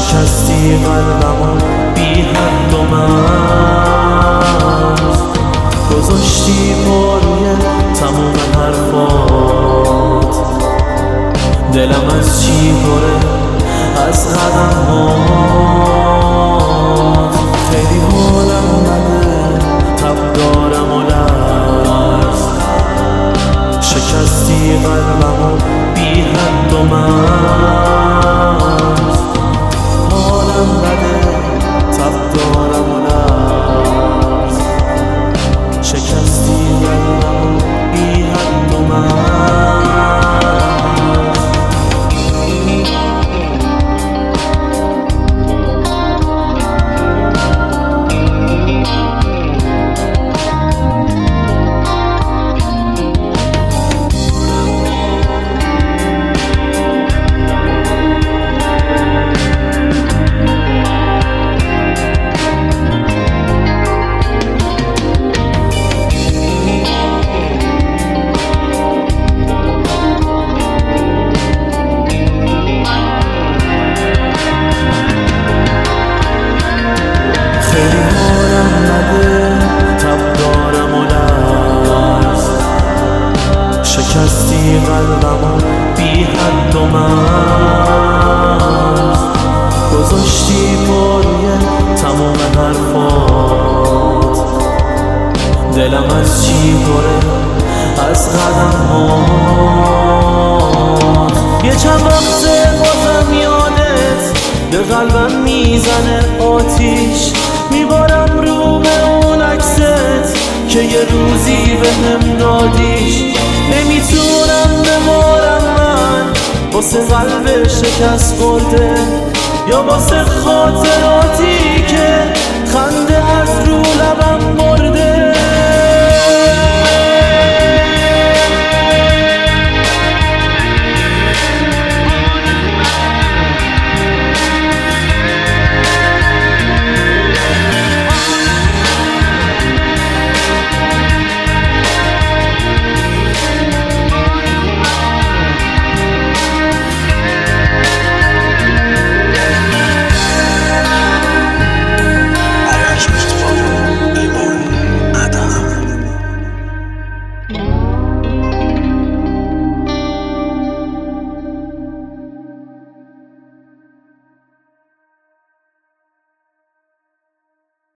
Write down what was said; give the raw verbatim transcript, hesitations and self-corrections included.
شکستی قلبمو بی حد و مرز، گذاشتی پا روی تموم حرفات. دلم از چی پره از قدمات، خیلی حالم بده تب دارم و لرز، شکستی قلبمو بی حد و مرز. حالم بده تب دارم و لرز، شکستی قلبمو بی حد و مرز. شکستی قلبمو بی حد و مرز، گذاشتی پا روی تمام حرفات. دلم از چی پره از قدمات. یه چند وقته بازم یادت به قلبم میزنه آتیش، میبارم رو به اون عکست که یه روزی بهم دادیش. نمیتونم بمارم من واسه قلب شکست خورده، یا واسه خاطراتی که خنده از رو لبم